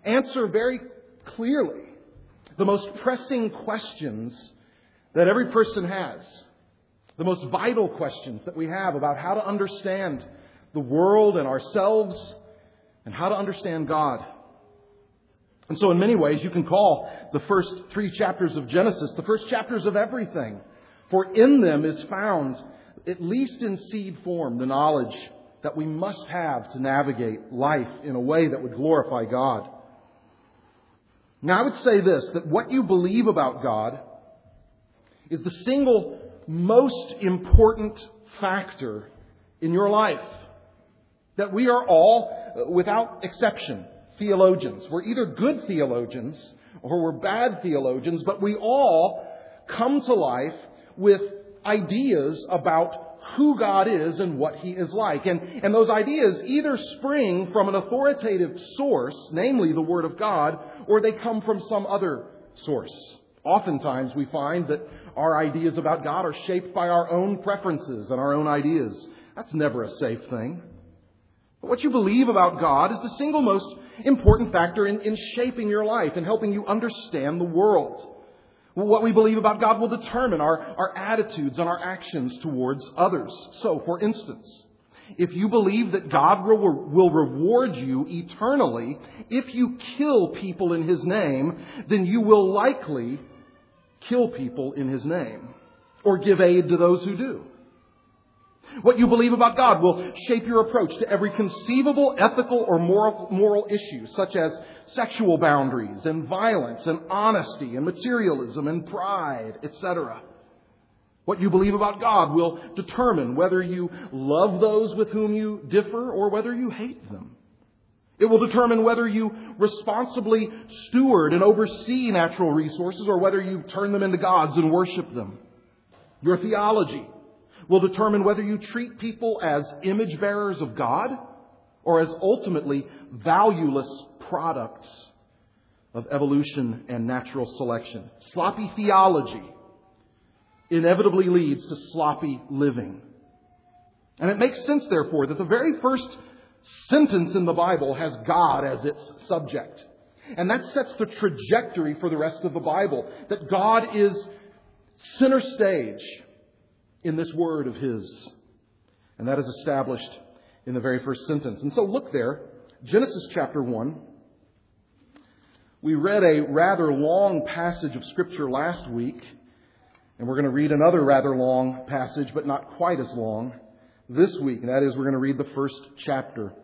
answer very clearly the most pressing questions that every person has, the most vital questions that we have about how to understand the world and ourselves and how to understand God. And so in many ways you can call the first 3 chapters of Genesis the first chapters of everything. For in them is found, at least in seed form, the knowledge that we must have to navigate life in a way that would glorify God. Now I would say this, that what you believe about God is the single most important factor in your life. That we are all, without exception, theologians. We're either good theologians or we're bad theologians, but we all come to life with ideas about who God is and what He is like. And those ideas either spring from an authoritative source, namely the Word of God, or they come from some other source. Oftentimes we find that our ideas about God are shaped by our own preferences and our own ideas. That's never a safe thing. But what you believe about God is the single most important factor in shaping your life and helping you understand the world. What we believe about God will determine our attitudes and our actions towards others. So, for instance, if you believe that God will reward you eternally if you kill people in His name, then you will likely kill people in His name or give aid to those who do. What you believe about God will shape your approach to every conceivable ethical or moral issue, such as sexual boundaries and violence and honesty and materialism and pride, etc. What you believe about God will determine whether you love those with whom you differ or whether you hate them. It will determine whether you responsibly steward and oversee natural resources or whether you turn them into gods and worship them. Your theology will determine whether you treat people as image bearers of God or as ultimately valueless products of evolution and natural selection. Sloppy theology inevitably leads to sloppy living. And it makes sense, therefore, that the very first sentence in the Bible has God as its subject. And that sets the trajectory for the rest of the Bible, that God is center stage in this word of His. And that is established in the very first sentence. And so look there, Genesis chapter 1. We read a rather long passage of Scripture last week, and we're going to read another rather long passage, but not quite as long, this week. And that is, we're going to read the first chapter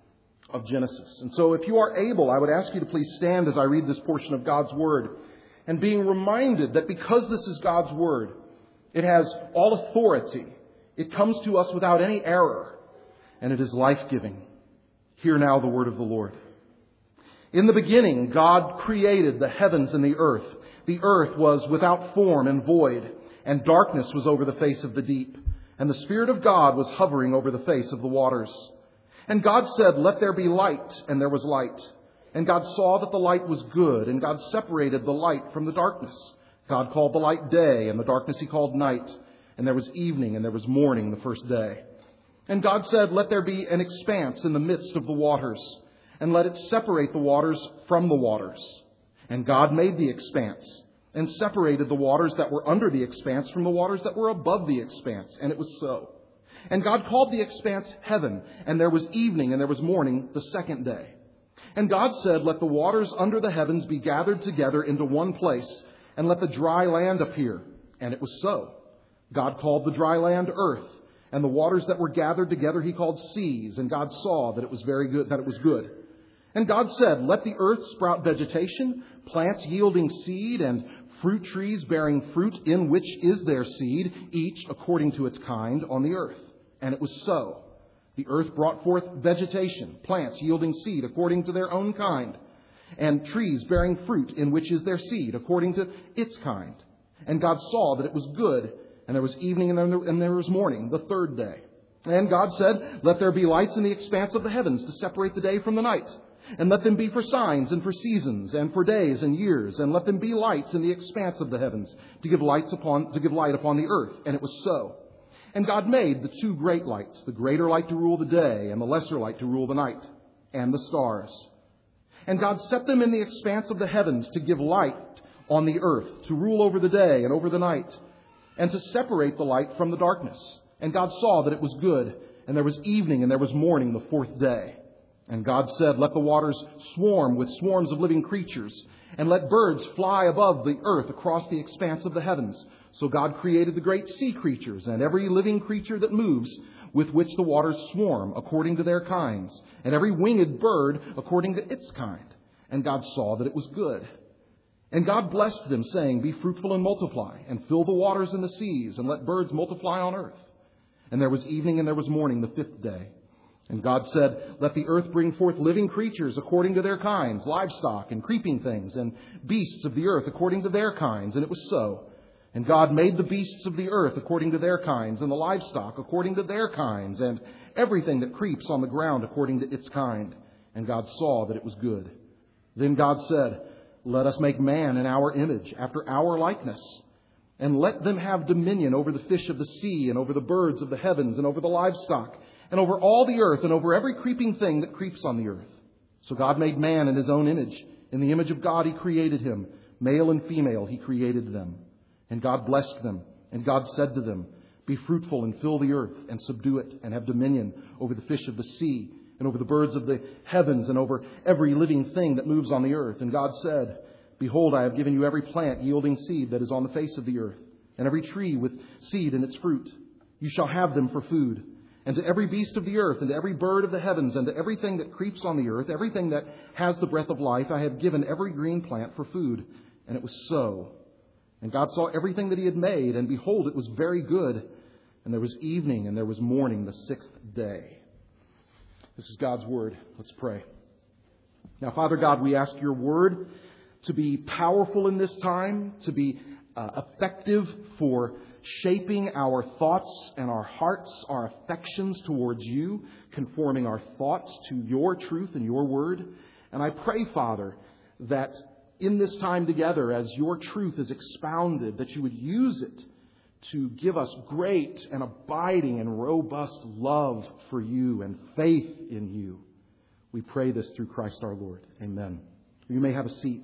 of Genesis. And so if you are able, I would ask you to please stand as I read this portion of God's Word, and being reminded that because this is God's Word, it has all authority. It comes to us without any error, and it is life-giving. Hear now the word of the Lord. In the beginning, God created the heavens and the earth. The earth was without form and void, and darkness was over the face of the deep. And the Spirit of God was hovering over the face of the waters. And God said, "Let there be light," and there was light. And God saw that the light was good, and God separated the light from the darkness. God called the light day, and the darkness He called night. And there was evening, and there was morning the first day. And God said, "Let there be an expanse in the midst of the waters, and let it separate the waters from the waters." And God made the expanse, and separated the waters that were under the expanse from the waters that were above the expanse. And it was so. And God called the expanse heaven, and there was evening, and there was morning the second day. And God said, "Let the waters under the heavens be gathered together into one place, and let the dry land appear." And it was so. God called the dry land earth, and the waters that were gathered together He called seas. And God saw that it was very good, that it was good. And God said, "Let the earth sprout vegetation, plants yielding seed, and fruit trees bearing fruit in which is their seed, each according to its kind on the earth." And it was so. The earth brought forth vegetation, plants yielding seed according to their own kind, and trees bearing fruit in which is their seed according to its kind. And God saw that it was good, and there was evening and there was morning the third day. And God said, "Let there be lights in the expanse of the heavens to separate the day from the night, and let them be for signs and for seasons and for days and years, and let them be lights in the expanse of the heavens to give light upon the earth." And it was so. And God made the two great lights, the greater light to rule the day and the lesser light to rule the night, and the stars. And God set them in the expanse of the heavens to give light on the earth, to rule over the day and over the night, and to separate the light from the darkness. And God saw that it was good, and there was evening and there was morning the fourth day. And God said, let the waters swarm with swarms of living creatures, and let birds fly above the earth across the expanse of the heavens. So God created the great sea creatures and every living creature that moves, with which the waters swarm according to their kinds, and every winged bird according to its kind. And God saw that it was good. And God blessed them, saying, be fruitful and multiply, and fill the waters and the seas, and let birds multiply on earth. And there was evening and there was morning the fifth day. And God said, let the earth bring forth living creatures according to their kinds, livestock and creeping things, and beasts of the earth according to their kinds. And it was so. And God made the beasts of the earth according to their kinds, and the livestock according to their kinds, and everything that creeps on the ground according to its kind. And God saw that it was good. Then God said, let us make man in our image, after our likeness, and let them have dominion over the fish of the sea, and over the birds of the heavens, and over the livestock, and over all the earth, and over every creeping thing that creeps on the earth. So God made man in his own image. In the image of God he created him. Male and female he created them. And God blessed them. And God said to them, be fruitful and fill the earth, and subdue it, and have dominion over the fish of the sea, and over the birds of the heavens, and over every living thing that moves on the earth. And God said, behold, I have given you every plant yielding seed that is on the face of the earth, and every tree with seed in its fruit. You shall have them for food. And to every beast of the earth, and to every bird of the heavens, and to everything that creeps on the earth, everything that has the breath of life, I have given every green plant for food. And it was so. And God saw everything that he had made, and behold, it was very good. And there was evening, and there was morning the sixth day. This is God's word. Let's pray. Now, Father God, we ask your word to be powerful in this time, to be effective for shaping our thoughts and our hearts, our affections towards you, conforming our thoughts to your truth and your word. And I pray, Father, that in this time together, as your truth is expounded, that you would use it to give us great and abiding and robust love for you and faith in you. We pray this through Christ our Lord. Amen. You may have a seat.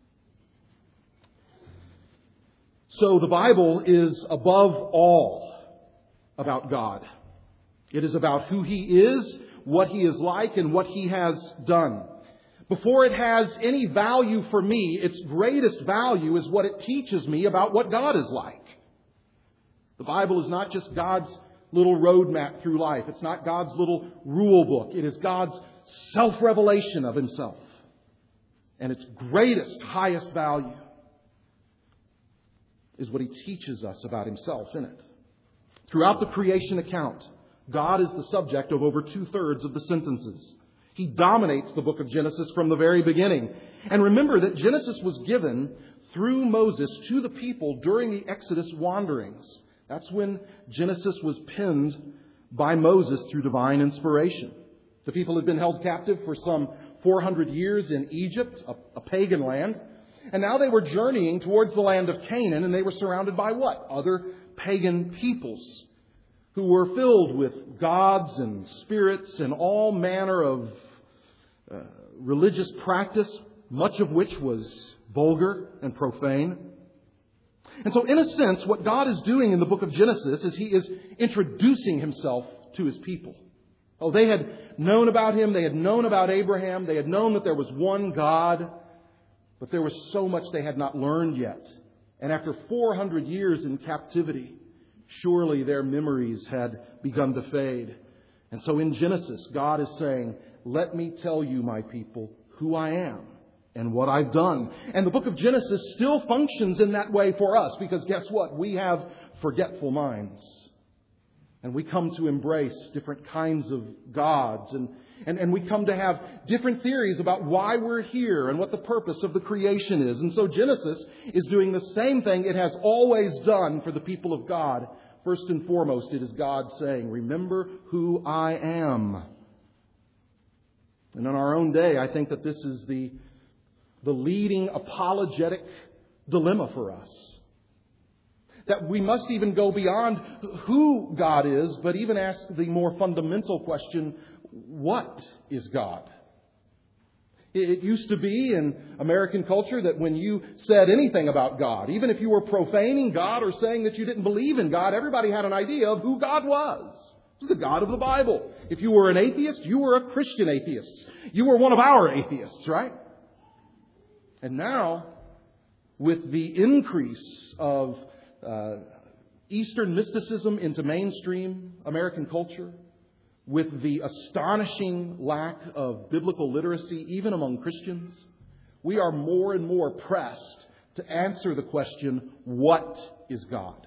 So the Bible is above all about God. It is about who he is, what he is like, and what he has done. Before it has any value for me, its greatest value is what it teaches me about what God is like. The Bible is not just God's little roadmap through life. It's not God's little rule book. It is God's self-revelation of himself. And its greatest, highest value is what he teaches us about himself in it. Throughout the creation account, God is the subject of over 2/3 of the sentences. He dominates the book of Genesis from the very beginning. And remember that Genesis was given through Moses to the people during the Exodus wanderings. That's when Genesis was penned by Moses through divine inspiration. The people had been held captive for some 400 years in Egypt, a pagan land. And now they were journeying towards the land of Canaan, and they were surrounded by what? Other pagan peoples who were filled with gods and spirits and all manner of religious practice, much of which was vulgar and profane. And so in a sense, what God is doing in the book of Genesis is he is introducing himself to his people. Oh, they had known about him. They had known about Abraham. They had known that there was one God. But there was so much they had not learned yet. And after 400 years in captivity, surely their memories had begun to fade. And so in Genesis, God is saying, let me tell you, my people, who I am and what I've done. And the book of Genesis still functions in that way for us, because guess what? We have forgetful minds. And we come to embrace different kinds of gods, and we come to have different theories about why we're here and what the purpose of the creation is. And so Genesis is doing the same thing it has always done for the people of God. First and foremost, it is God saying, remember who I am. And in our own day, I think that this is the leading apologetic dilemma for us. That we must even go beyond who God is, but even ask the more fundamental question, what is God? It used to be in American culture that when you said anything about God, even if you were profaning God or saying that you didn't believe in God, everybody had an idea of who God was. He was the God of the Bible. If you were an atheist, you were a Christian atheist. You were one of our atheists, right? And now, with the increase of Eastern mysticism into mainstream American culture, with the astonishing lack of biblical literacy, even among Christians, we are more and more pressed to answer the question, what is God?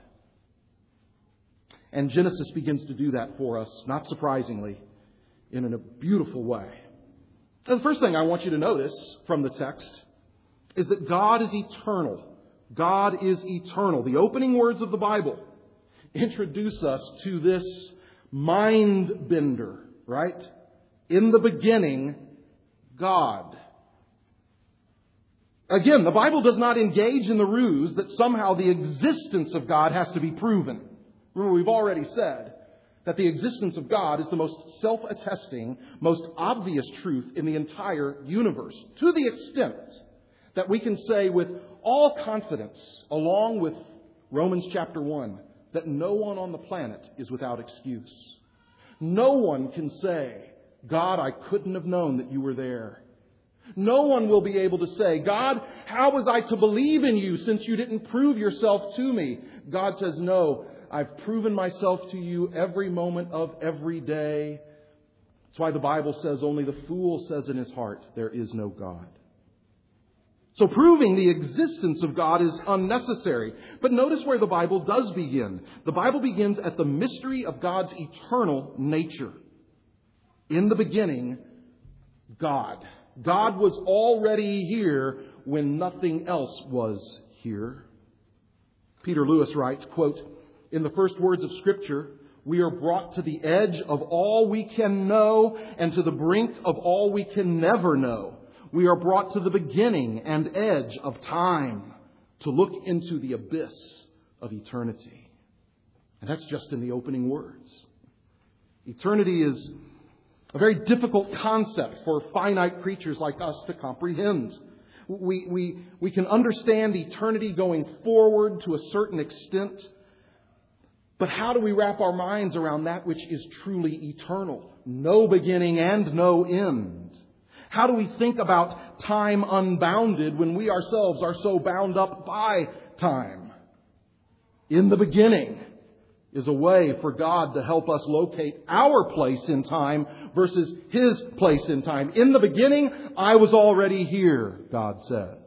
And Genesis begins to do that for us, not surprisingly, in a beautiful way. And the first thing I want you to notice from the text is that God is eternal. God is eternal. The opening words of the Bible introduce us to this mind bender, right? In the beginning, God. Again, the Bible does not engage in the ruse that somehow the existence of God has to be proven. Remember, we've already said that the existence of God is the most self-attesting, most obvious truth in the entire universe, to the extent that we can say with all confidence, along with Romans chapter 1, that no one on the planet is without excuse. No one can say, God, I couldn't have known that you were there. No one will be able to say, God, how was I to believe in you since you didn't prove yourself to me? God says, no, I've proven myself to you every moment of every day. That's why the Bible says only the fool says in his heart, there is no God. So proving the existence of God is unnecessary. But notice where the Bible does begin. The Bible begins at the mystery of God's eternal nature. In the beginning, God. God was already here when nothing else was here. Peter Lewis writes, quote, in the first words of Scripture, we are brought to the edge of all we can know and to the brink of all we can never know. We are brought to the beginning and edge of time to look into the abyss of eternity. And that's just in the opening words. Eternity is a very difficult concept for finite creatures like us to comprehend. We can understand eternity going forward to a certain extent. But how do we wrap our minds around that which is truly eternal? No beginning and no end. How do we think about time unbounded when we ourselves are so bound up by time? In the beginning is a way for God to help us locate our place in time versus His place in time. In the beginning, I was already here, God says.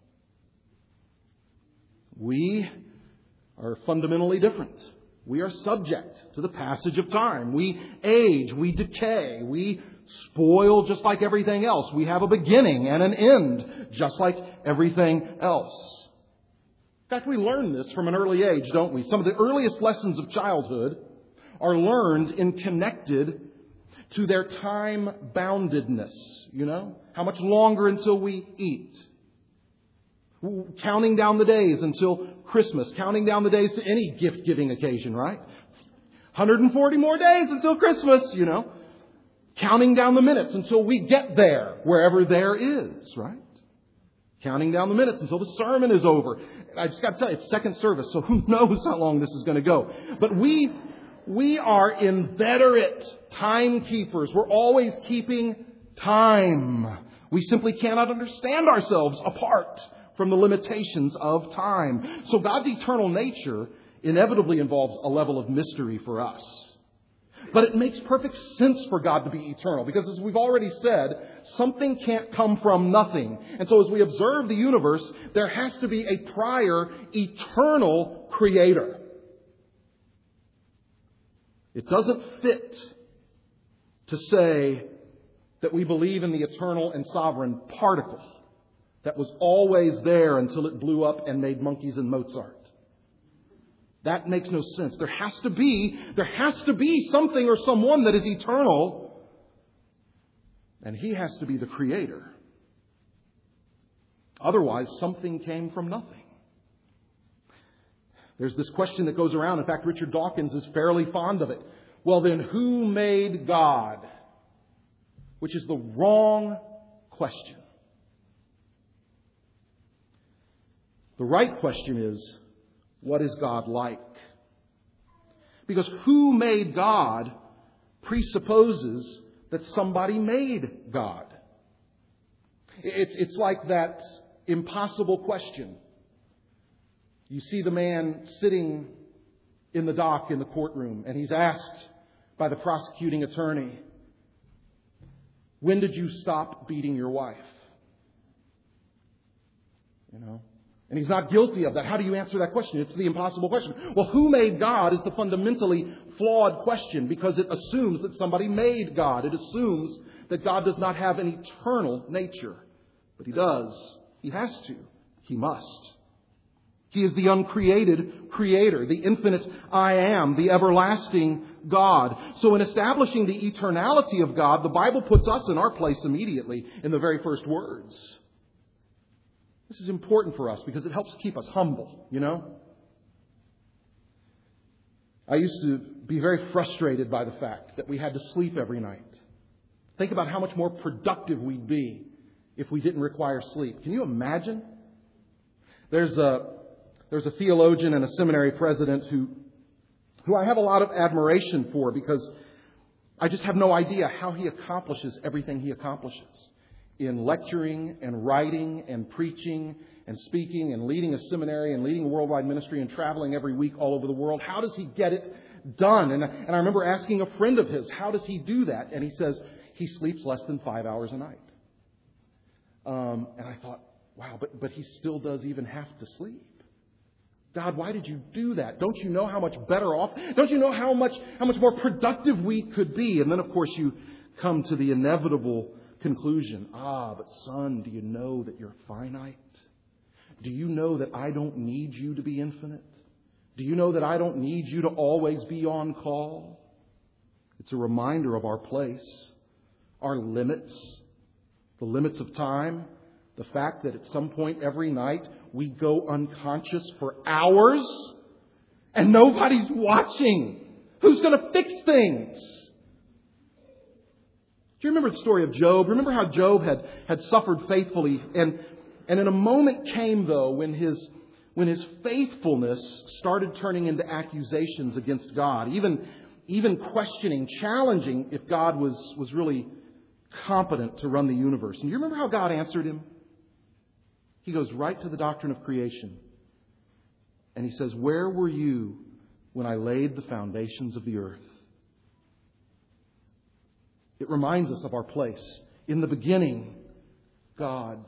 We are fundamentally different. We are subject to the passage of time. We age, we decay, we spoil just like everything else. We have a beginning and an end just like everything else. In fact, we learn this from an early age, don't we? Some of the earliest lessons of childhood are learned and connected to their time-boundedness. You know? How much longer until we eat? Counting down the days until Christmas. Counting down the days to any gift-giving occasion, right? 140 more days until Christmas, you know. Counting down the minutes until we get there, wherever there is, right? Counting down the minutes until the sermon is over. I just got to tell you, it's second service, so who knows how long this is going to go. But we are inveterate timekeepers. We're always keeping time. We simply cannot understand ourselves apart from the limitations of time. So God's eternal nature inevitably involves a level of mystery for us. But it makes perfect sense for God to be eternal because, as we've already said, something can't come from nothing. And so as we observe the universe, there has to be a prior eternal creator. It doesn't fit to say that we believe in the eternal and sovereign particle that was always there until it blew up and made monkeys and Mozart. That makes no sense. There has to be something or someone that is eternal. And He has to be the creator. Otherwise, something came from nothing. There's this question that goes around. In fact, Richard Dawkins is fairly fond of it. Well, then who made God? Which is the wrong question. The right question is, what is God like? Because who made God presupposes that somebody made God. It's like that impossible question. You see the man sitting in the dock in the courtroom, and he's asked by the prosecuting attorney, "When did you stop beating your wife?" And he's not guilty of that. How do you answer that question? It's the impossible question. Well, who made God is the fundamentally flawed question because it assumes that somebody made God. It assumes that God does not have an eternal nature. But He does. He has to. He must. He is the uncreated Creator, the infinite I Am, the everlasting God. So in establishing the eternality of God, the Bible puts us in our place immediately in the very first words. This is important for us because it helps keep us humble, I used to be very frustrated by the fact that we had to sleep every night. Think about how much more productive we'd be if we didn't require sleep. Can you imagine? There's a theologian and a seminary president who I have a lot of admiration for because I just have no idea how he accomplishes everything he accomplishes in lecturing and writing and preaching and speaking and leading a seminary and leading a worldwide ministry and traveling every week all over the world. How does he get it done? And I remember asking a friend of his, how does he do that? And he says, he sleeps less than 5 hours a night. And I thought, wow, but he still does even have to sleep. God, why did you do that? Don't you know how much better off? Don't you know how much more productive we could be? And then, of course, you come to the inevitable conclusion. But son, do you know that you're finite? Do you know that I don't need you to be infinite? Do you know that I don't need you to always be on call? It's a reminder of our place, our limits, the limits of time, the fact that at some point every night we go unconscious for hours and nobody's watching. Who's going to fix things? Do you remember the story of Job? Remember how Job had suffered faithfully, and in a moment came, though, when his faithfulness started turning into accusations against God, even questioning, challenging if God was really competent to run the universe. And do you remember how God answered him? He goes right to the doctrine of creation. And He says, "Where were you when I laid the foundations of the earth?" It reminds us of our place. In the beginning, God.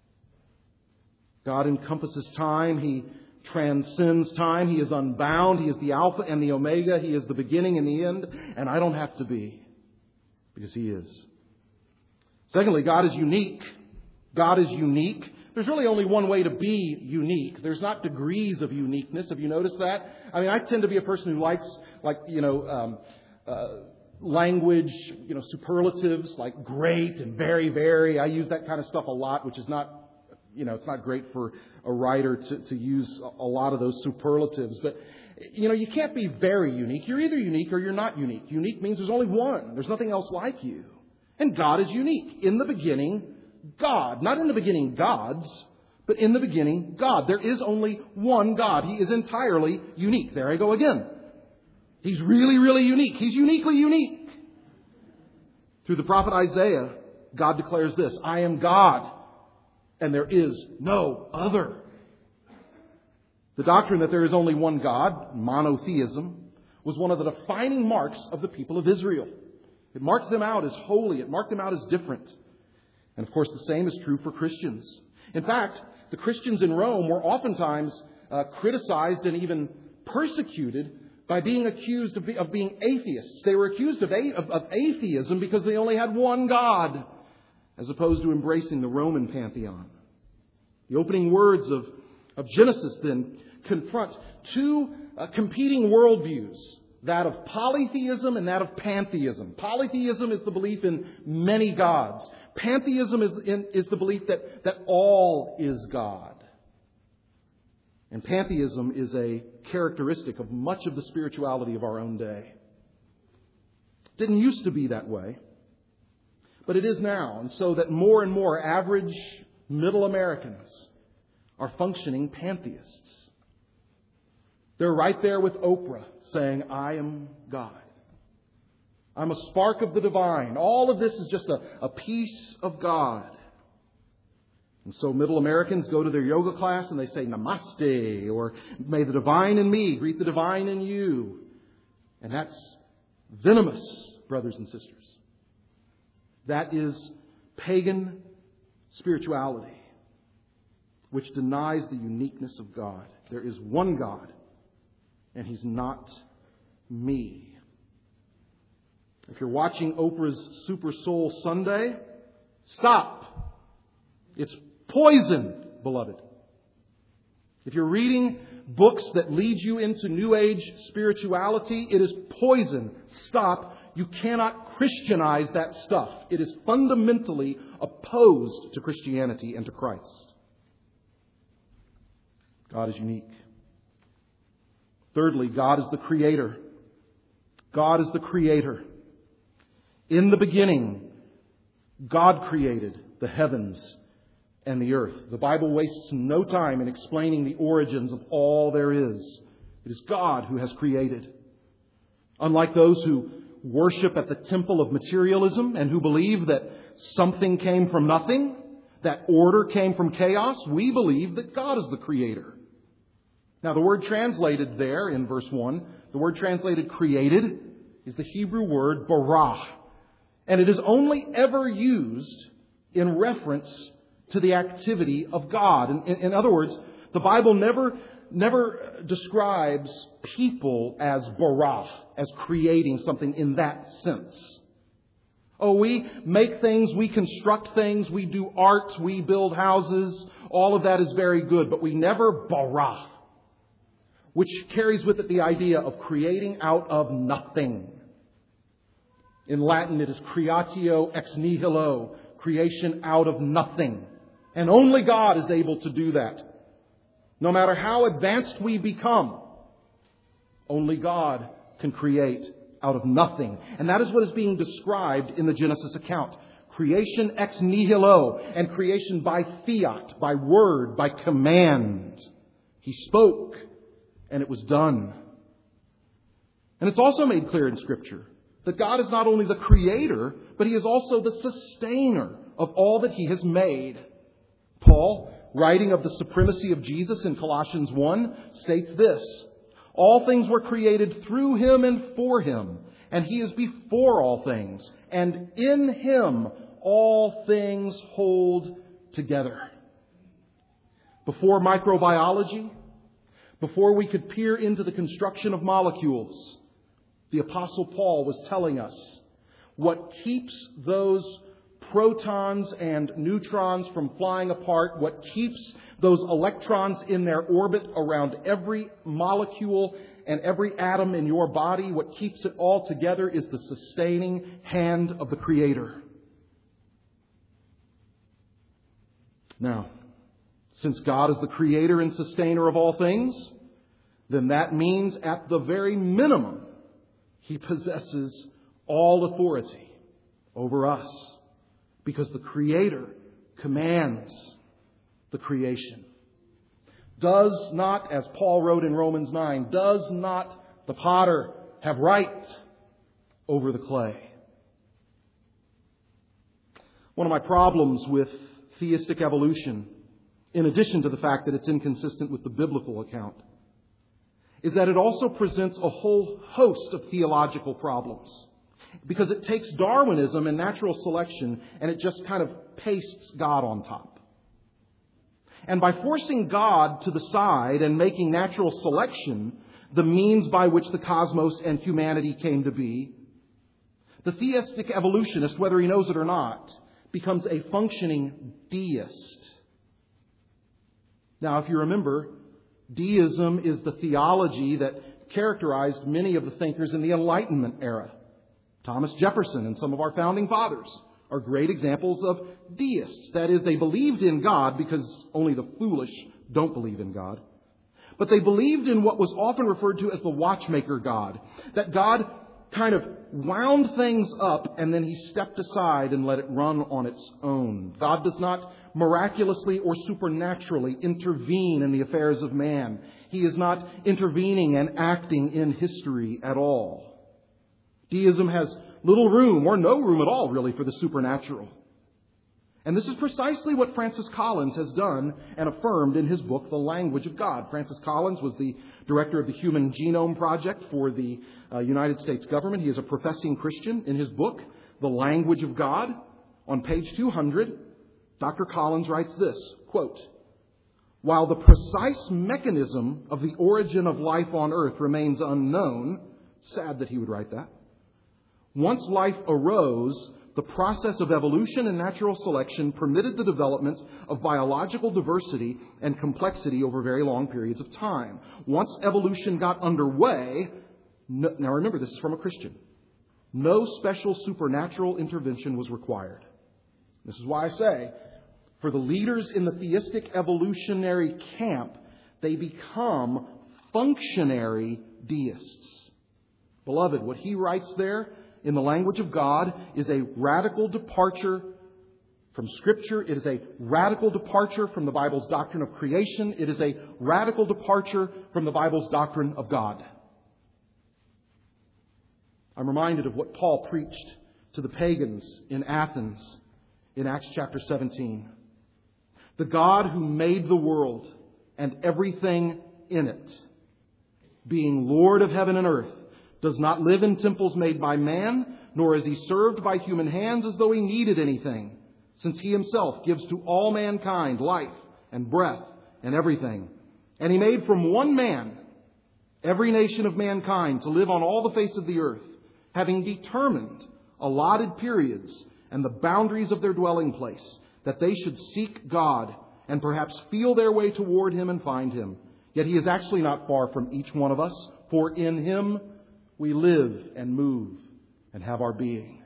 God encompasses time. He transcends time. He is unbound. He is the Alpha and the Omega. He is the beginning and the end. And I don't have to be, because He is. Secondly, God is unique. God is unique. There's really only one way to be unique. There's not degrees of uniqueness. Have you noticed that? I mean, I tend to be a person who likes, language, superlatives like great and very, very. I use that kind of stuff a lot, which is not, it's not great for a writer to use a lot of those superlatives. But, you can't be very unique. You're either unique or you're not unique. Unique means there's only one. There's nothing else like you. And God is unique. In the beginning, God. Not in the beginning, gods, but in the beginning, God. There is only one God. He is entirely unique. There I go again. He's really, really unique. He's uniquely unique. Through the prophet Isaiah, God declares this: "I am God, and there is no other." The doctrine that there is only one God, monotheism, was one of the defining marks of the people of Israel. It marked them out as holy. It marked them out as different. And of course, the same is true for Christians. In fact, the Christians in Rome were oftentimes criticized and even persecuted by being accused of being atheists. They were accused of atheism because they only had one God, as opposed to embracing the Roman pantheon. The opening words of Genesis then confront two competing worldviews, that of polytheism and that of pantheism. Polytheism is the belief in many gods. Pantheism is the belief that all is God. And pantheism is a characteristic of much of the spirituality of our own day. It didn't used to be that way, but it is now. And so that more and more average middle Americans are functioning pantheists. They're right there with Oprah saying, I am God. I'm a spark of the divine. All of this is just a piece of God. And so middle Americans go to their yoga class and they say, Namaste, or may the divine in me greet the divine in you. And that's venomous, brothers and sisters. That is pagan spirituality, which denies the uniqueness of God. There is one God, and He's not me. If you're watching Oprah's Super Soul Sunday, stop. It's poison, beloved. If you're reading books that lead you into New Age spirituality, it is poison. Stop. You cannot Christianize that stuff. It is fundamentally opposed to Christianity and to Christ. God is unique. Thirdly, God is the Creator. God is the Creator. In the beginning, God created the heavens and the earth. The Bible wastes no time in explaining the origins of all there is. It is God who has created. Unlike those who worship at the temple of materialism and who believe that something came from nothing, that order came from chaos, we believe that God is the Creator. Now, the word translated there in verse 1, the word translated created, is the Hebrew word barah. And it is only ever used in reference to the activity of God. In other words, the Bible never describes people as barah, as creating something in that sense. Oh, we make things, we construct things, we do art, we build houses. All of that is very good, but we never barah, which carries with it the idea of creating out of nothing. In Latin, it is creatio ex nihilo, creation out of nothing. And only God is able to do that. No matter how advanced we become, only God can create out of nothing. And that is what is being described in the Genesis account. Creation ex nihilo, and creation by fiat, by word, by command. He spoke, and it was done. And it's also made clear in Scripture that God is not only the Creator, but He is also the sustainer of all that He has made. Paul, writing of the supremacy of Jesus in Colossians 1, states this: all things were created through Him and for Him, and He is before all things, and in Him all things hold together. Before microbiology, before we could peer into the construction of molecules, the Apostle Paul was telling us what keeps those protons and neutrons from flying apart, what keeps those electrons in their orbit around every molecule and every atom in your body, what keeps it all together is the sustaining hand of the Creator. Now, since God is the Creator and sustainer of all things, then that means at the very minimum, He possesses all authority over us, because the Creator commands the creation. Does not, as Paul wrote in Romans 9, does not the potter have right over the clay? One of my problems with theistic evolution, in addition to the fact that it's inconsistent with the biblical account, is that it also presents a whole host of theological problems. Because it takes Darwinism and natural selection and it just kind of pastes God on top. And by forcing God to the side and making natural selection the means by which the cosmos and humanity came to be, the theistic evolutionist, whether he knows it or not, becomes a functioning deist. Now, if you remember, deism is the theology that characterized many of the thinkers in the Enlightenment era. Thomas Jefferson and some of our founding fathers are great examples of deists. That is, they believed in God because only the foolish don't believe in God. But they believed in what was often referred to as the watchmaker God. That God kind of wound things up and then He stepped aside and let it run on its own. God does not miraculously or supernaturally intervene in the affairs of man. He is not intervening and acting in history at all. Deism has little room, or no room at all, really, for the supernatural. And this is precisely what Francis Collins has done and affirmed in his book, The Language of God. Francis Collins was the director of the Human Genome Project for the United States government. He is a professing Christian. In his book, The Language of God, on page 200, Dr. Collins writes this, quote, "While the precise mechanism of the origin of life on earth remains unknown," sad that he would write that, "once life arose, the process of evolution and natural selection permitted the development of biological diversity and complexity over very long periods of time. Once evolution got underway," now remember, this is from a Christian, "no special supernatural intervention was required." This is why I say, for the leaders in the theistic evolutionary camp, they become functionary deists. Beloved, what he writes there in The Language of God is a radical departure from Scripture. It is a radical departure from the Bible's doctrine of creation. It is a radical departure from the Bible's doctrine of God. I'm reminded of what Paul preached to the pagans in Athens in Acts chapter 17. The God who made the world and everything in it, being Lord of heaven and earth, does not live in temples made by man, nor is He served by human hands as though He needed anything, since He Himself gives to all mankind life and breath and everything. And He made from one man every nation of mankind to live on all the face of the earth, having determined allotted periods and the boundaries of their dwelling place, that they should seek God and perhaps feel their way toward Him and find Him. Yet He is actually not far from each one of us, for in Him we live and move and have our being.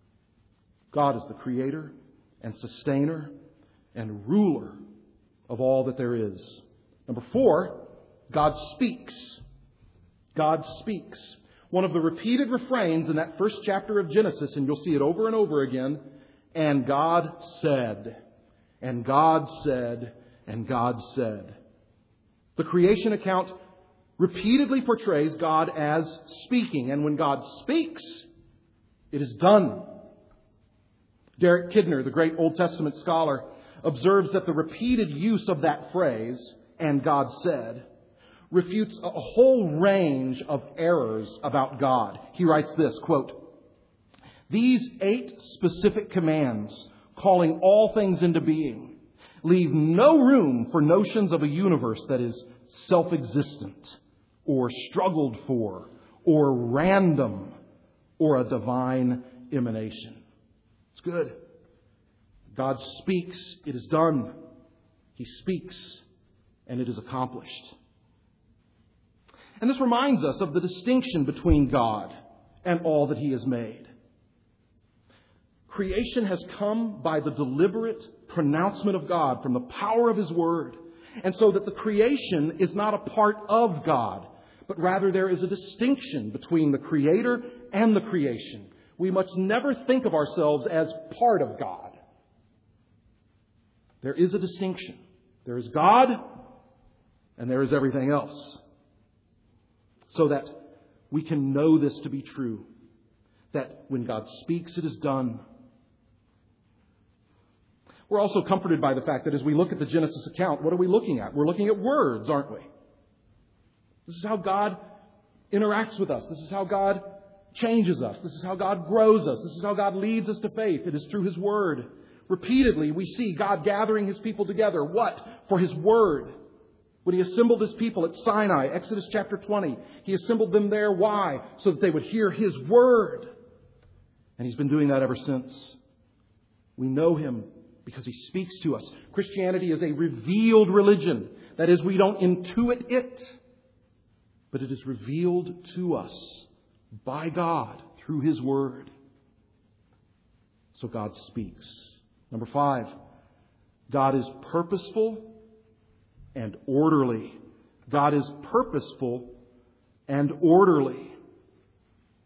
God is the creator and sustainer and ruler of all that there is. Number 4, God speaks. God speaks. One of the repeated refrains in that first chapter of Genesis, and you'll see it over and over again, "And God said, and God said, and God said." The creation account repeatedly portrays God as speaking. And when God speaks, it is done. Derek Kidner, the great Old Testament scholar, observes that the repeated use of that phrase, "and God said," refutes a whole range of errors about God. He writes this, quote, "These 8 specific commands, calling all things into being, leave no room for notions of a universe that is self-existent, or struggled for, or random, or a divine emanation." It's good. God speaks, it is done. He speaks, and it is accomplished. And this reminds us of the distinction between God and all that He has made. Creation has come by the deliberate pronouncement of God from the power of His Word. And so that the creation is not a part of God, but rather there is a distinction between the Creator and the creation. We must never think of ourselves as part of God. There is a distinction. There is God, and there is everything else. So that we can know this to be true, that when God speaks, it is done. We're also comforted by the fact that as we look at the Genesis account, what are we looking at? We're looking at words, aren't we? This is how God interacts with us. This is how God changes us. This is how God grows us. This is how God leads us to faith. It is through His Word. Repeatedly, we see God gathering His people together. What? For His Word. When He assembled His people at Sinai, Exodus chapter 20, He assembled them there. Why? So that they would hear His Word. And He's been doing that ever since. We know Him because He speaks to us. Christianity is a revealed religion. That is, we don't intuit it, but it is revealed to us by God through His Word. So God speaks. Number 5, God is purposeful and orderly. God is purposeful and orderly.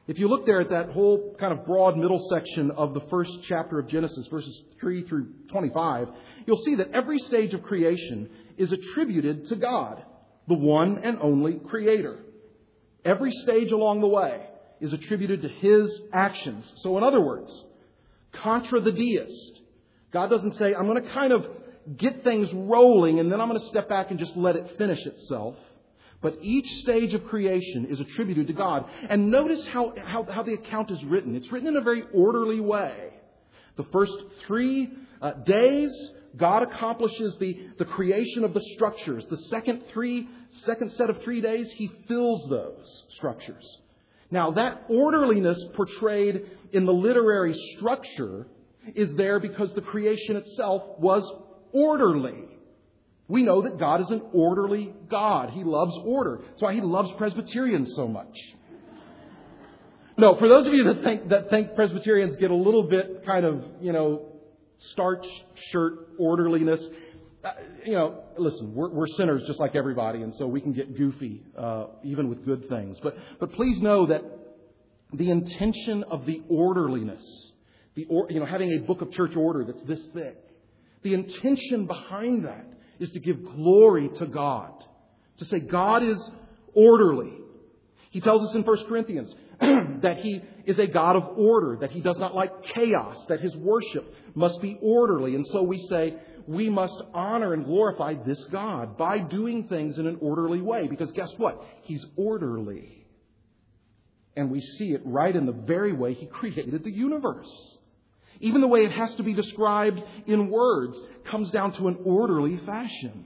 If you look there at that whole kind of broad middle section of the first chapter of Genesis, verses 3 through 25, you'll see that every stage of creation is attributed to God, the one and only Creator. Every stage along the way is attributed to His actions. So in other words, contra the deist, God doesn't say, I'm going to kind of get things rolling and then I'm going to step back and just let it finish itself. But each stage of creation is attributed to God. And notice how the account is written. It's written in a very orderly way. The first 3 days, God accomplishes the creation of the structures. The second set of 3 days, He fills those structures. Now, that orderliness portrayed in the literary structure is there because the creation itself was orderly. We know that God is an orderly God. He loves order. That's why He loves Presbyterians so much. No, for those of you that think Presbyterians get a little bit kind of, starch shirt orderliness, listen, we're sinners just like everybody, and so we can get goofy even with good things. But please know that the intention of the orderliness, having a book of church order that's this thick, the intention behind that is to give glory to God. To say God is orderly. He tells us in 1 Corinthians that He is a God of order, that He does not like chaos, that His worship must be orderly. And so we say we must honor and glorify this God by doing things in an orderly way. Because guess what? He's orderly. And we see it right in the very way He created the universe. Even the way it has to be described in words comes down to an orderly fashion.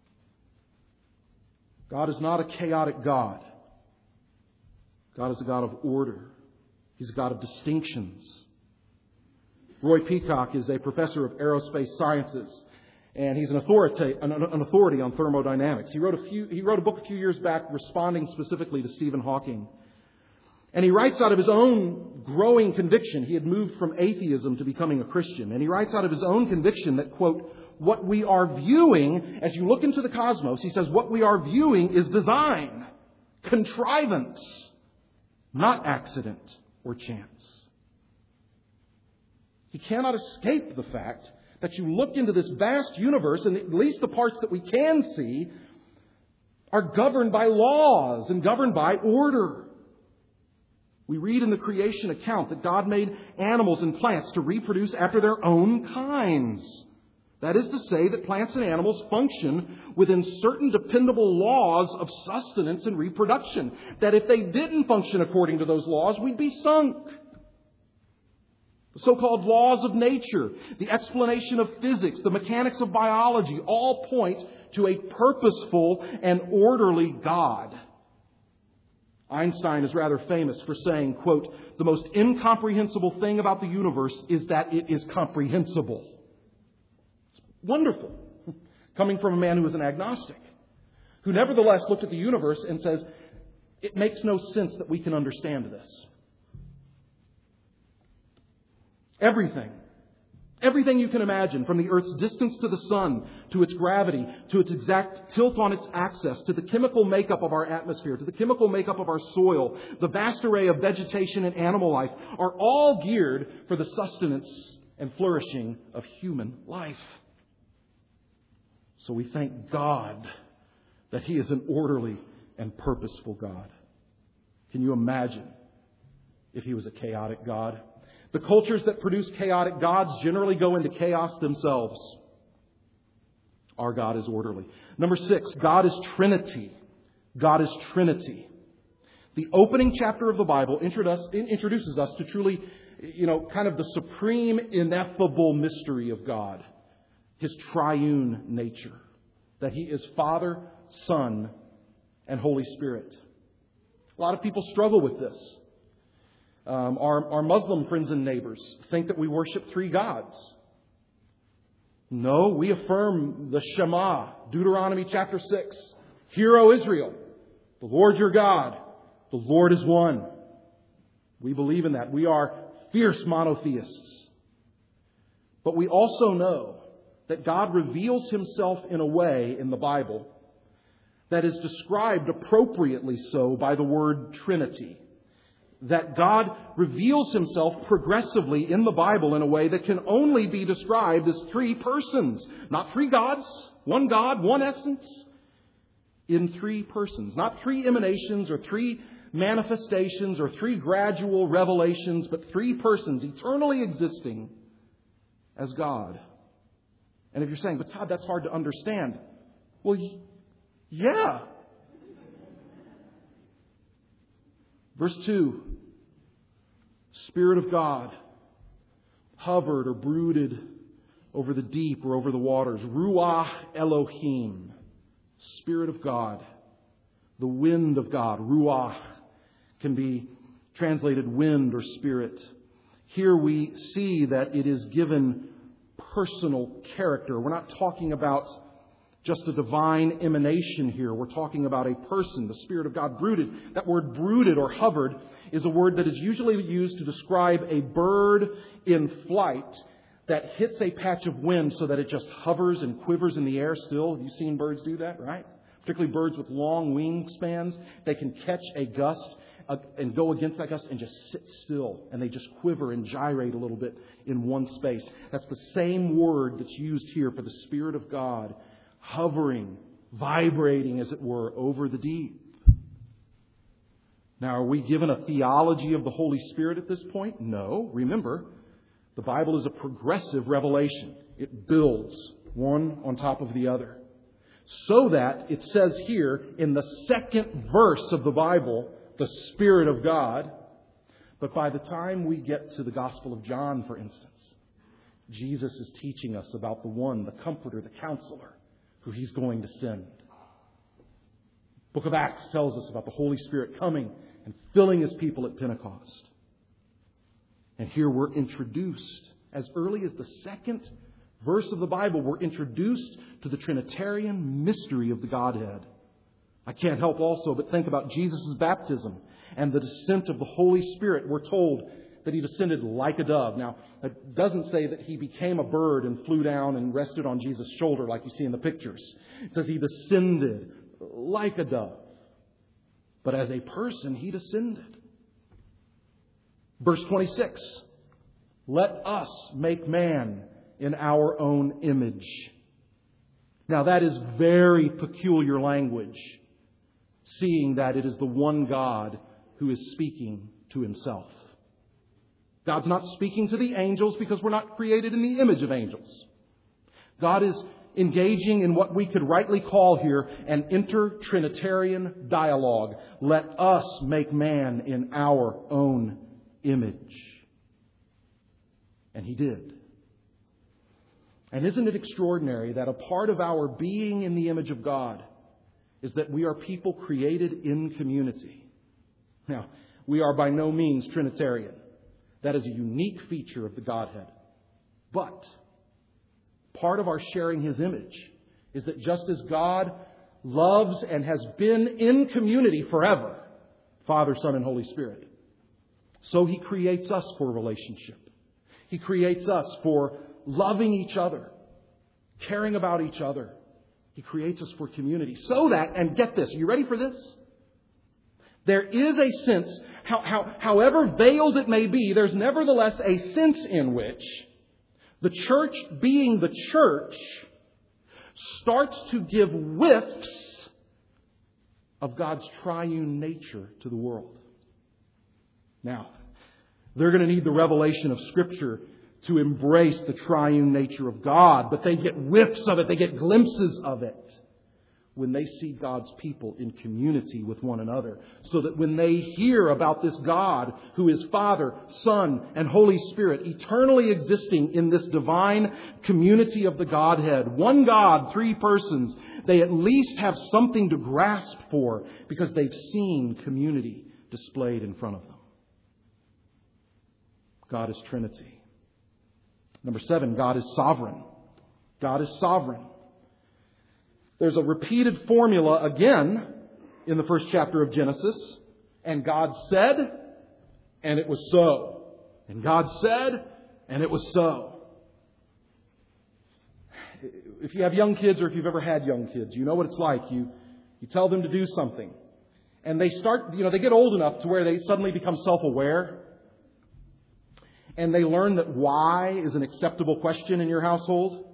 God is not a chaotic God. God is a God of order. He's a God of distinctions. Roy Peacock is a professor of aerospace sciences, and he's an authority on thermodynamics. He wrote a book a few years back responding specifically to Stephen Hawking. And he writes out of his own growing conviction. He had moved from atheism to becoming a Christian. And he writes out of his own conviction that, quote, what we are viewing, as you look into the cosmos, he says, what we are viewing is design, contrivance, not accident or chance. He cannot escape the fact that you look into this vast universe, and at least the parts that we can see are governed by laws and governed by order. We read in the creation account that God made animals and plants to reproduce after their own kinds. That is to say that plants and animals function within certain dependable laws of sustenance and reproduction. That if they didn't function according to those laws, we'd be sunk. The so-called laws of nature, the explanation of physics, the mechanics of biology, all point to a purposeful and orderly God. Einstein is rather famous for saying, quote, the most incomprehensible thing about the universe is that it is comprehensible. It's wonderful. Coming from a man who was an agnostic, who nevertheless looked at the universe and says, it makes no sense that we can understand this. Everything you can imagine, from the Earth's distance to the sun, to its gravity, to its exact tilt on its axis, to the chemical makeup of our atmosphere, to the chemical makeup of our soil, the vast array of vegetation and animal life, are all geared for the sustenance and flourishing of human life. So we thank God that He is an orderly and purposeful God. Can you imagine if He was a chaotic God? The cultures that produce chaotic gods generally go into chaos themselves. Our God is orderly. Number 6, God is Trinity. God is Trinity. The opening chapter of the Bible introduces us to truly, kind of the supreme, ineffable mystery of God. His triune nature. That He is Father, Son, and Holy Spirit. A lot of people struggle with this. Our Muslim friends and neighbors think that we worship 3 gods. No, we affirm the Shema, Deuteronomy chapter 6. Hear, O Israel, the Lord your God, the Lord is one. We believe in that. We are fierce monotheists. But we also know that God reveals Himself in a way in the Bible that is described appropriately so by the word Trinity. that God reveals Himself progressively in the Bible in a way that can only be described as three persons. Not three gods, one God, one essence, in three persons. Not three emanations or three manifestations or three gradual revelations, but three persons eternally existing as God. And if you're saying, but Todd, that's hard to understand. Well, yeah. Verse 2, Spirit of God hovered or brooded over the deep or over the waters. Ruach Elohim, Spirit of God. The wind of God, Ruach, can be translated wind or spirit. Here we see that it is given personal character. We're not talking about just a divine emanation here. We're talking about a person. The Spirit of God brooded. That word brooded or hovered is a word that is usually used to describe a bird in flight that hits a patch of wind so that it just hovers and quivers in the air still. You've seen birds do that, right? Particularly birds with long wingspans. They can catch a gust and go against that gust and just sit still. And they just quiver and gyrate a little bit in one space. That's the same word that's used here for the Spirit of God. Hovering, vibrating, as it were, over the deep. Now, are we given a theology of the Holy Spirit at this point? No. Remember, the Bible is a progressive revelation. It builds one on top of the other. So that it says here in the second verse of the Bible, the Spirit of God. But by the time we get to the Gospel of John, for instance, Jesus is teaching us about the one, the Comforter, the Counselor, who He's going to send. The book of Acts tells us about the Holy Spirit coming and filling His people at Pentecost. And here we're introduced, as early as the second verse of the Bible, we're introduced to the Trinitarian mystery of the Godhead. I can't help also but think about Jesus' baptism and the descent of the Holy Spirit. We're told that He descended like a dove. Now, it doesn't say that He became a bird and flew down and rested on Jesus' shoulder like you see in the pictures. It says He descended like a dove. But as a person, He descended. Verse 26, let us make man in our own image. Now, that is very peculiar language, seeing that it is the one God who is speaking to Himself. God's not speaking to the angels because we're not created in the image of angels. God is engaging in what we could rightly call here an inter-Trinitarian dialogue. Let us make man in our own image. And He did. And isn't it extraordinary that a part of our being in the image of God is that we are people created in community? Now, we are by no means Trinitarian. That is a unique feature of the Godhead. But part of our sharing His image is that just as God loves and has been in community forever, Father, Son, and Holy Spirit, so He creates us for relationship. He creates us for loving each other, caring about each other. He creates us for community. So that, and get this, are you ready for this? There is a sense, however veiled it may be, there's nevertheless a sense in which the church, being the church, starts to give whiffs of God's triune nature to the world. Now, they're going to need the revelation of Scripture to embrace the triune nature of God, but they get whiffs of it, they get glimpses of it when they see God's people in community with one another. So that when they hear about this God who is Father, Son, and Holy Spirit, eternally existing in this divine community of the Godhead, one God, three persons, they at least have something to grasp for because they've seen community displayed in front of them. God is Trinity. Number 7, God is sovereign. God is sovereign. There's a repeated formula again in the first chapter of Genesis. And God said, and it was so. And God said, and it was so. If you have young kids or if you've ever had young kids, you know what it's like. You tell them to do something. And they start, they get old enough to where they suddenly become self-aware. And they learn that why is an acceptable question in your household.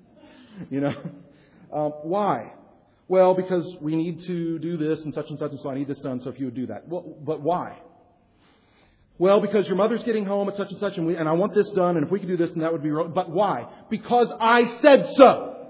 Why? Well, because we need to do this and such, and so I need this done, so if you would do that. Well, but why? Well, because your mother's getting home at such and such, and I want this done, and if we could do this, then that would be wrong. But why? Because I said so.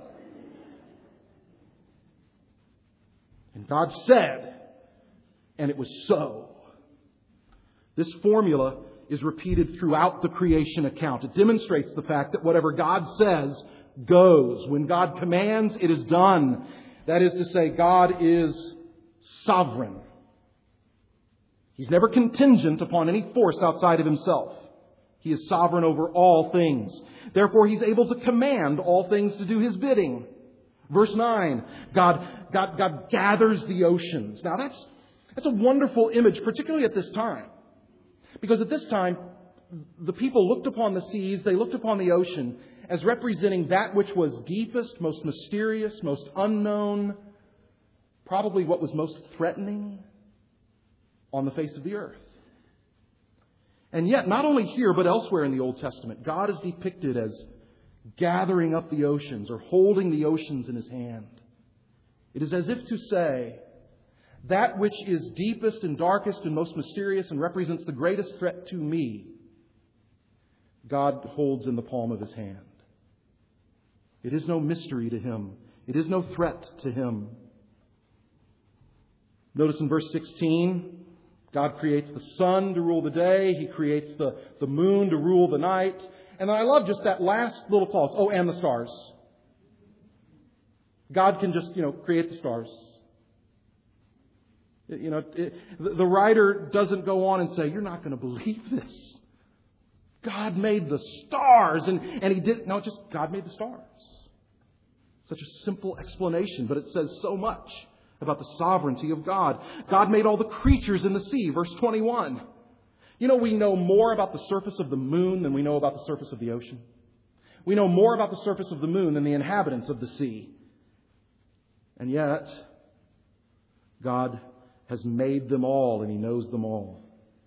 And God said, and it was so. This formula is repeated throughout the creation account. It demonstrates the fact that whatever God says goes. When God commands, it is done. That is to say, God is sovereign. He's never contingent upon any force outside of Himself. He is sovereign over all things. Therefore, He's able to command all things to do His bidding. Verse 9, God gathers the oceans. Now that's a wonderful image, particularly at this time. Because at this time, the people looked upon the seas, they looked upon the ocean as representing that which was deepest, most mysterious, most unknown, probably what was most threatening on the face of the earth. And yet, not only here, but elsewhere in the Old Testament, God is depicted as gathering up the oceans or holding the oceans in His hand. It is as if to say, that which is deepest and darkest and most mysterious and represents the greatest threat to me, God holds in the palm of His hand. It is no mystery to Him. It is no threat to Him. Notice in verse 16, God creates the sun to rule the day. He creates the moon to rule the night. And I love just that last little clause. Oh, and the stars. God can just, create the stars. The writer doesn't go on and say, you're not going to believe this. God made the stars. And He didn't. No, just God made the stars. Such a simple explanation, but it says so much about the sovereignty of God. God made all the creatures in the sea. Verse 21. We know more about the surface of the moon than we know about the surface of the ocean. We know more about the surface of the moon than the inhabitants of the sea. And yet, God has made them all and He knows them all.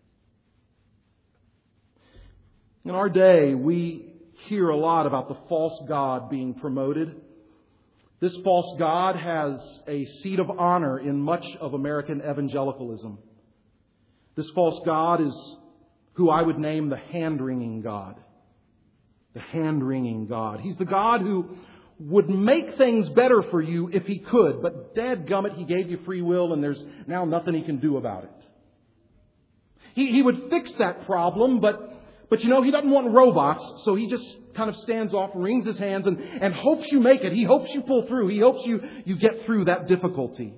In our day, we hear a lot about the false god being promoted. This false god has a seat of honor in much of American evangelicalism. This false god is who I would name the hand-wringing God. The hand-wringing God. He's the God who would make things better for you if He could, but dadgummit, He gave you free will and there's now nothing He can do about it. He would fix that problem, but He doesn't want robots, so He just kind of stands off, wrings His hands, and hopes you make it. He hopes you pull through. He hopes you get through that difficulty.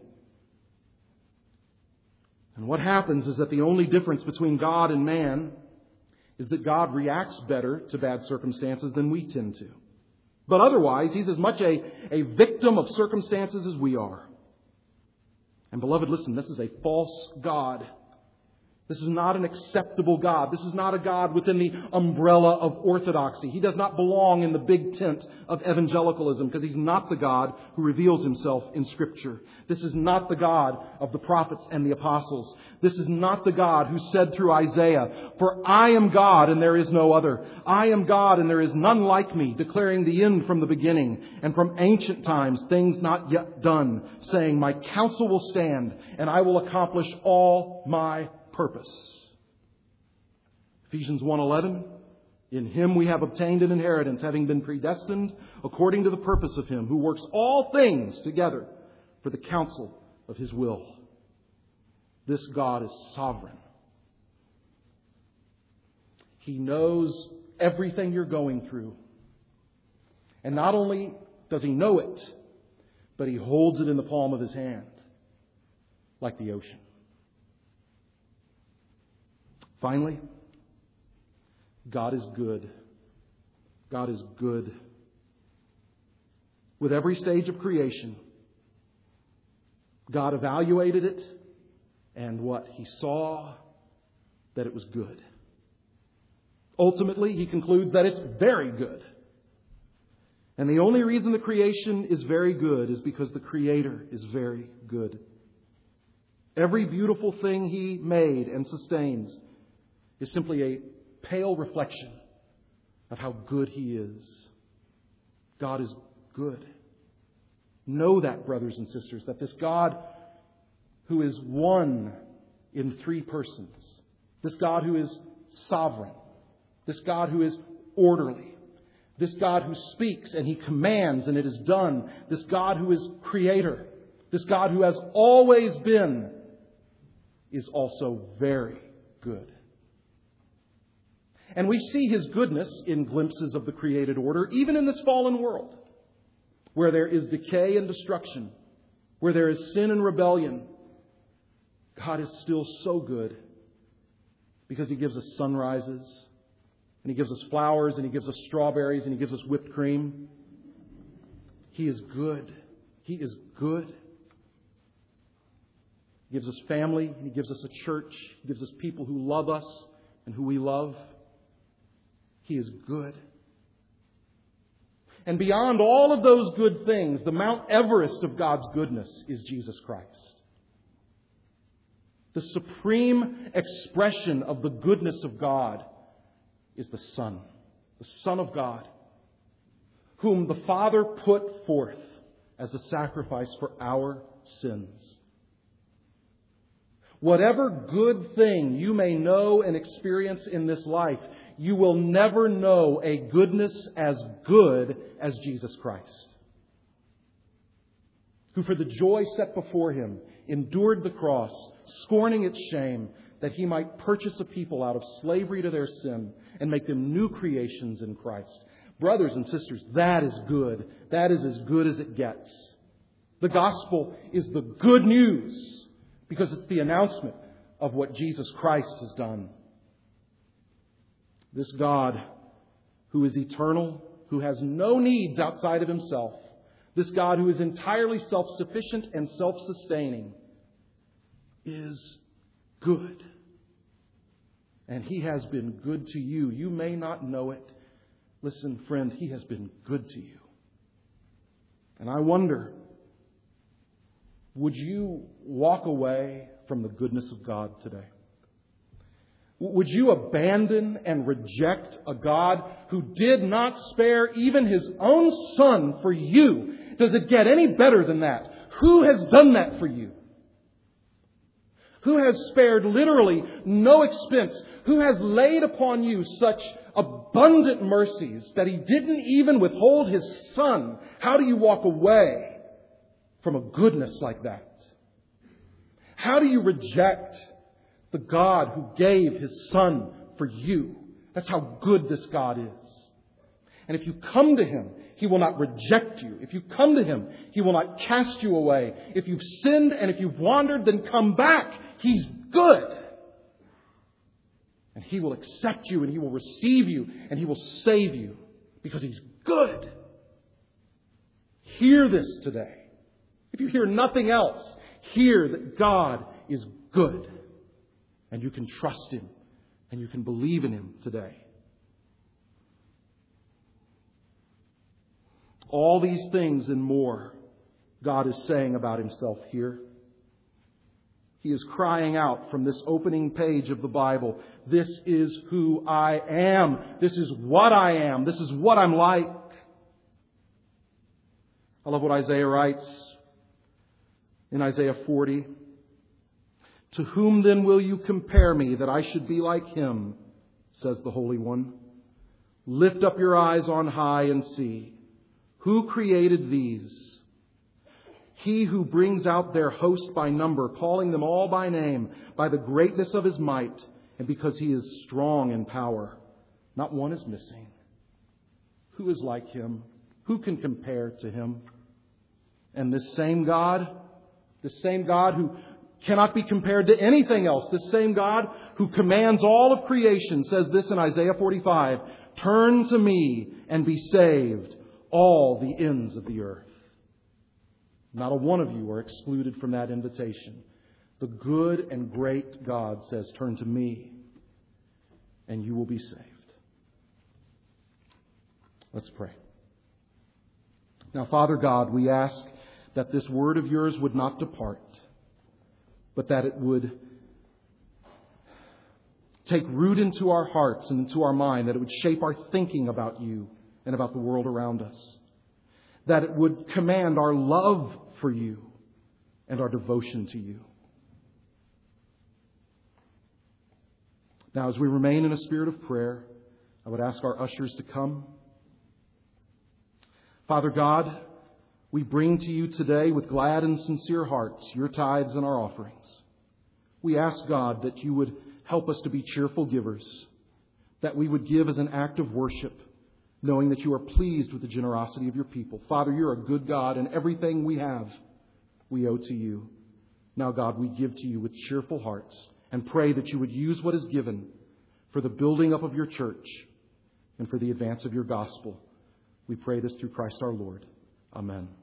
And what happens is that the only difference between God and man is that God reacts better to bad circumstances than we tend to. But otherwise, He's as much a victim of circumstances as we are. And beloved, listen, this is a false God. This is not an acceptable God. This is not a God within the umbrella of orthodoxy. He does not belong in the big tent of evangelicalism because He's not the God who reveals Himself in Scripture. This is not the God of the prophets and the apostles. This is not the God who said through Isaiah, "For I am God and there is no other. I am God and there is none like me, declaring the end from the beginning and from ancient times, things not yet done, saying, my counsel will stand and I will accomplish all my purpose." Ephesians 1:11, in Him we have obtained an inheritance, having been predestined according to the purpose of Him who works all things together for the counsel of His will. This God is sovereign. He knows everything you're going through. And not only does He know it, but He holds it in the palm of His hand, like the ocean. Finally, God is good. God is good. With every stage of creation, God evaluated it, and what He saw, that it was good. Ultimately, He concludes that it's very good. And the only reason the creation is very good is because the Creator is very good. Every beautiful thing He made and sustains is simply a pale reflection of how good He is. God is good. Know that, brothers and sisters, that this God who is one in three persons, this God who is sovereign, this God who is orderly, this God who speaks and He commands and it is done, this God who is creator, this God who has always been, is also very good. And we see His goodness in glimpses of the created order, even in this fallen world, where there is decay and destruction, where there is sin and rebellion. God is still so good because He gives us sunrises, and He gives us flowers, and He gives us strawberries, and He gives us whipped cream. He is good. He is good. He gives us family, and He gives us a church. He gives us people who love us and who we love. He is good. And beyond all of those good things, the Mount Everest of God's goodness is Jesus Christ. The supreme expression of the goodness of God is the Son of God, whom the Father put forth as a sacrifice for our sins. Whatever good thing you may know and experience in this life, you will never know a goodness as good as Jesus Christ, who for the joy set before Him endured the cross, scorning its shame, that He might purchase a people out of slavery to their sin and make them new creations in Christ. Brothers and sisters, that is good. That is as good as it gets. The gospel is the good news because it's the announcement of what Jesus Christ has done. This God who is eternal, who has no needs outside of Himself, this God who is entirely self-sufficient and self-sustaining, is good. And He has been good to you. You may not know it. Listen, friend, He has been good to you. And I wonder, would you walk away from the goodness of God today? Would you abandon and reject a God who did not spare even His own Son for you? Does it get any better than that? Who has done that for you? Who has spared literally no expense? Who has laid upon you such abundant mercies that He didn't even withhold His Son? How do you walk away from a goodness like that? How do you reject the God who gave His Son for you? That's how good this God is. And if you come to Him, He will not reject you. If you come to Him, He will not cast you away. If you've sinned and if you've wandered, then come back. He's good. And He will accept you and He will receive you and He will save you because He's good. Hear this today. If you hear nothing else, hear that God is good. And you can trust Him and you can believe in Him today. All these things and more God is saying about Himself here. He is crying out from this opening page of the Bible, this is who I am. This is what I am. This is what I'm like. I love what Isaiah writes in Isaiah 40. To whom then will you compare me that I should be like Him, says the Holy One. Lift up your eyes on high and see. Who created these? He who brings out their host by number, calling them all by name, by the greatness of His might, and because He is strong in power. Not one is missing. Who is like Him? Who can compare to Him? And this same God who cannot be compared to anything else, this same God who commands all of creation, says this in Isaiah 45, turn to me and be saved, all the ends of the earth. Not a one of you are excluded from that invitation. The good and great God says, turn to me and you will be saved. Let's pray. Now, Father God, we ask that this word of yours would not depart. but that it would take root into our hearts and into our mind, that it would shape our thinking about You and about the world around us, that it would command our love for You and our devotion to You. Now, as we remain in a spirit of prayer, I would ask our ushers to come. Father God, we bring to You today with glad and sincere hearts Your tithes and our offerings. We ask, God, that You would help us to be cheerful givers, that we would give as an act of worship, knowing that You are pleased with the generosity of Your people. Father, You're a good God, and everything we have, we owe to You. Now, God, we give to You with cheerful hearts and pray that You would use what is given for the building up of Your church and for the advance of Your gospel. We pray this through Christ our Lord. Amen.